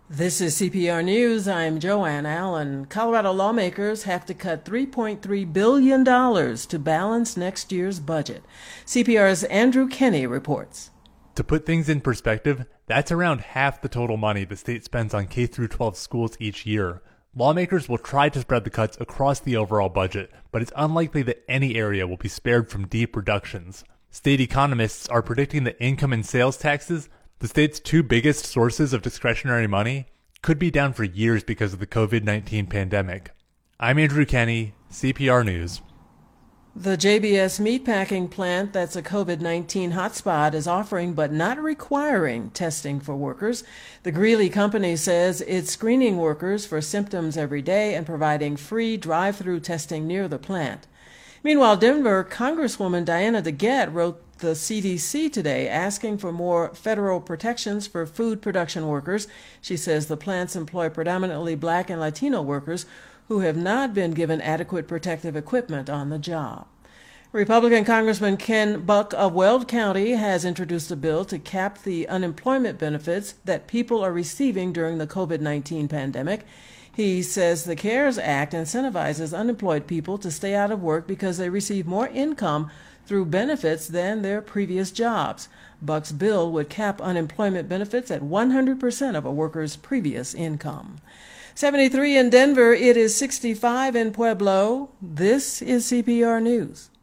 This is CPR News. I'm Joanne Allen. Colorado lawmakers have to cut $3.3 billion to balance next year's budget. CPR's Andrew Kenney reports. To put things in perspective, that's around half the total money the state spends on K-12 schools each year. Lawmakers will try to spread the cuts across the overall budget, but it's unlikely that any area will be spared from deep reductions. State economists are predicting that income and sales taxes, the state's two biggest sources of discretionary money, could be down for years because of the COVID-19 pandemic. I'm Andrew Kenney, CPR News. The JBS meatpacking plant that's a COVID-19 hotspot is offering but not requiring testing for workers. The Greeley company says it's screening workers for symptoms every day and providing free drive-through testing near the plant. Meanwhile, Denver Congresswoman Diana DeGette wrote the CDC today asking for more federal protections for food production workers. She says the plants employ predominantly Black and Latino workers who have not been given adequate protective equipment on the job. Republican Congressman Ken Buck of Weld County has introduced a bill to cap the unemployment benefits that people are receiving during the COVID-19 pandemic. He says the CARES Act incentivizes unemployed people to stay out of work because they receive more income through benefits than their previous jobs. Buck's bill would cap unemployment benefits at 100% of a worker's previous income. 73 in Denver, it is 65 in Pueblo. This is CPR News.